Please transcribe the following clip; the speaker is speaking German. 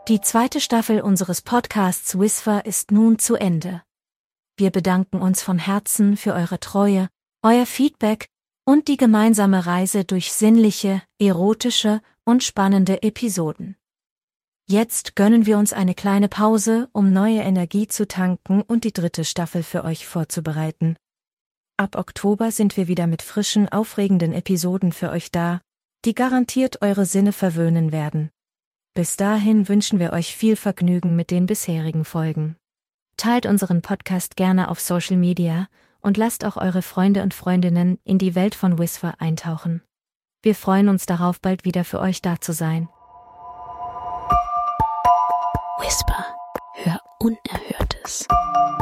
Die zweite Staffel unseres Podcasts Whisper ist nun zu Ende. Wir bedanken uns von Herzen für eure Treue, euer Feedback und die gemeinsame Reise durch sinnliche, erotische und spannende Episoden. Jetzt gönnen wir uns eine kleine Pause, um neue Energie zu tanken und die dritte Staffel für euch vorzubereiten. Ab Oktober sind wir wieder mit frischen, aufregenden Episoden für euch da, die garantiert eure Sinne verwöhnen werden. Bis dahin wünschen wir euch viel Vergnügen mit den bisherigen Folgen. Teilt unseren Podcast gerne auf Social Media und lasst auch eure Freunde und Freundinnen in die Welt von Whisper eintauchen. Wir freuen uns darauf, bald wieder für euch da zu sein. Whisper, hör Unerhörtes.